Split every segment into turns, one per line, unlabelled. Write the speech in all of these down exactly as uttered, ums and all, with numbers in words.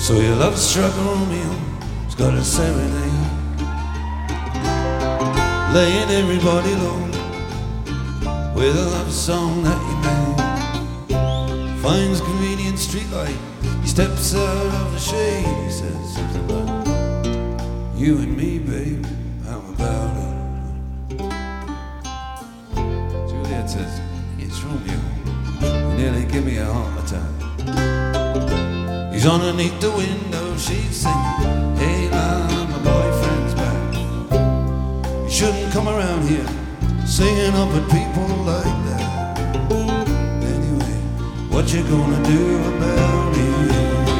So your love struck Romeo's got a serenade, laying everybody low with a love song that he made. Finds convenient streetlight, he steps out of the shade. He says something about you and me, babe, how about it? Juliet says, it's Romeo, he nearly give me a heart attack. He's underneath the window, she's singing, hey la, my boyfriend's back. You shouldn't come around here singing up at people like that. Anyway, what you gonna do about it?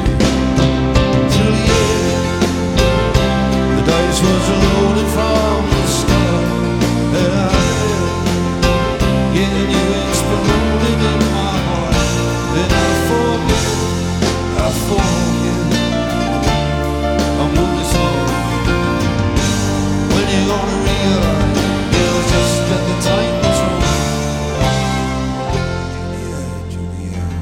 Juliet, the dice was loaded from the start, and I lived, getting you exploded in my heart. And I forget, I forget, I'm moving slow. When you gonna realize it was just that the time was wrong? Juliet, Juliet.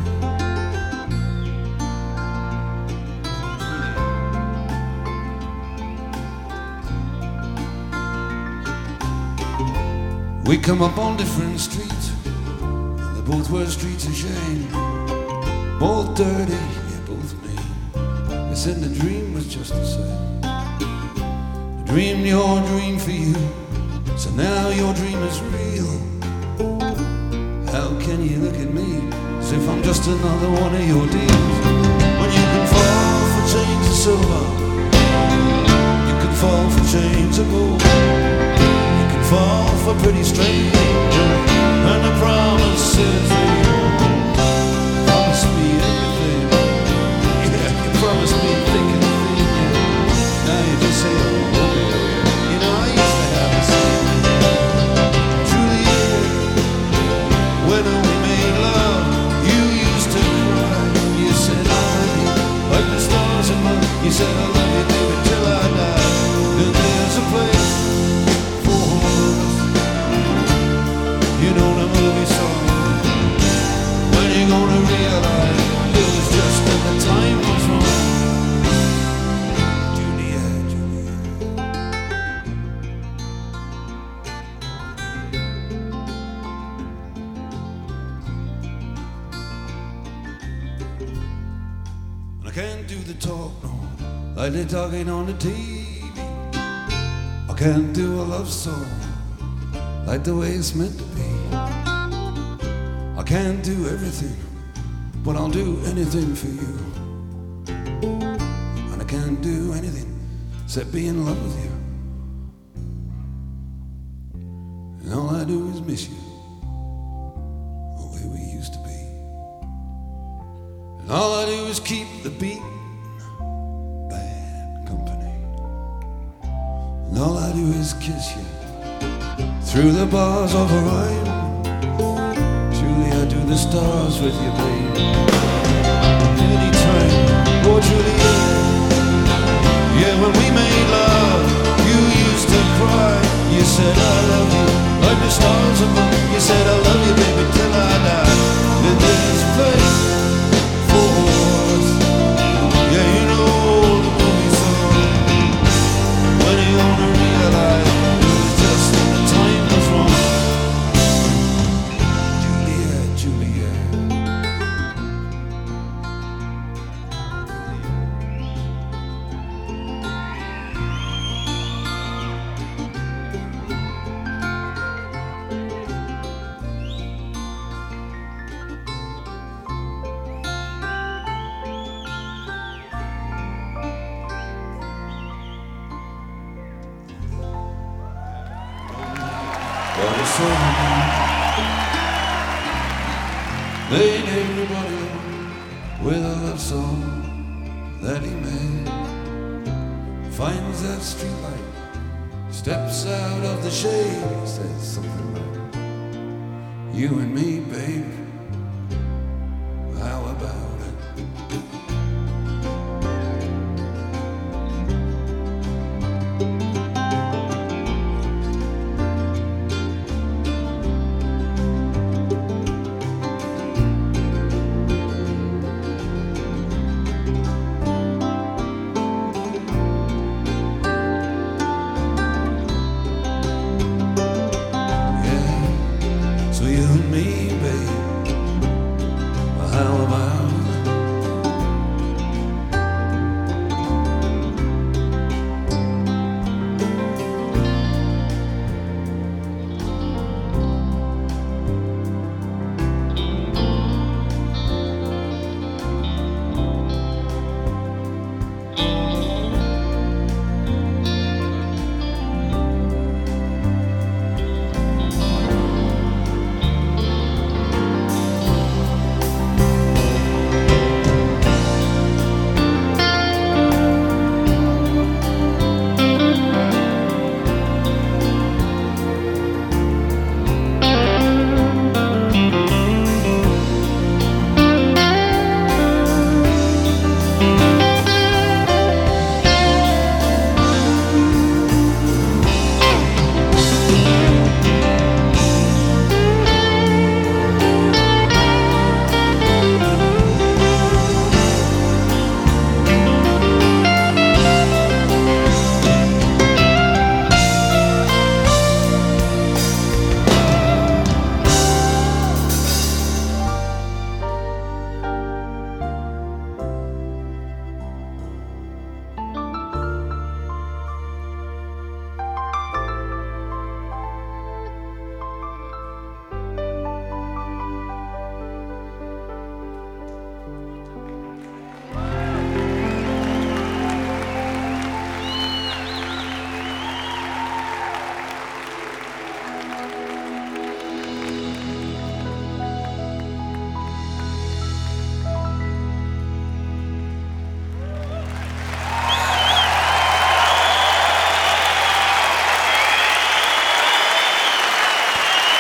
We come up on different streets, and they both were streets of shame. Both dirty, yeah, both mean. They said the dream was just the same. I dreamed your dream for you, so now your dream is real. How can you look at me as if I'm just another one of your deals? When you can fall for chains of silver, you can fall for chains of gold, you can fall for pretty strangers, and the promises they hold. Promise me everything, yeah, you promised me thick and thin, yeah. Now you just say, oh, oh yeah, you know I used to have this thing. Juliet, when we made love, you used to cry. You said I love you like the stars in my. You said I love you, baby, till I die. And there's a place for us, you know the movie song. When you gonna realize it was just that the time was wrong? Juliet, Juliet. And I can't do the talk, no, like they're talking on the T V. I can't do a love song like the way it's meant to be. I can't do everything, but I'll do anything for you. And I can't do anything except be in love with you. And all I do is miss you, the way we used to be. And all I do is keep the beat, bad company. And all I do is kiss you through the bars of Orion. Julie, I do the stars with you, babe. Anytime, oh Juliet. Yeah, when we made love, you used to cry. You said I love you like the stars above. You said I love you, baby, till I die. And there's a place for us. Yeah, you know the movie song. When you gonna realize it was just that the time was wrong? Juliet, Juliet. Well, the song made everybody with a love song that he made. Finds that streetlight, steps out of the shade, says something like, you and me, babe.